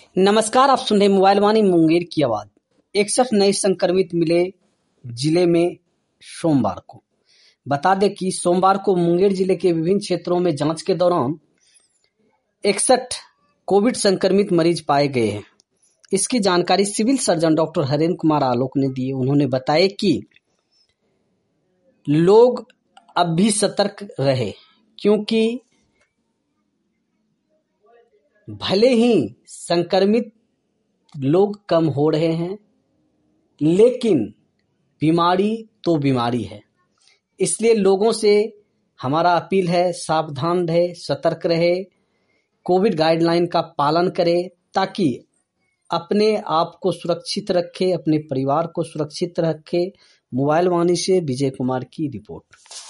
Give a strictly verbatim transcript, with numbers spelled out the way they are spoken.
नमस्कार, आप सुन रहे मोबाइल वाणी मुंगेर की आवाज। इकसठ नए संक्रमित मिले जिले में सोमवार को। बता दें कि सोमवार को मुंगेर जिले के विभिन्न क्षेत्रों में जांच के दौरान इकसठ कोविड संक्रमित मरीज पाए गए हैं। इसकी जानकारी civil surgeon doctor Harendra Kumar Alok ने दी। उन्होंने बताया कि लोग अब भी सतर्क रहे, क्योंकि भले ही संक्रमित लोग कम हो रहे हैं, लेकिन बीमारी तो बीमारी है। इसलिए लोगों से हमारा अपील है, सावधान रहे, सतर्क रहे, कोविड गाइडलाइन का पालन करें, ताकि अपने आप को सुरक्षित रखें, अपने परिवार को सुरक्षित रखें। मोबाइल वाणी से विजय कुमार की रिपोर्ट।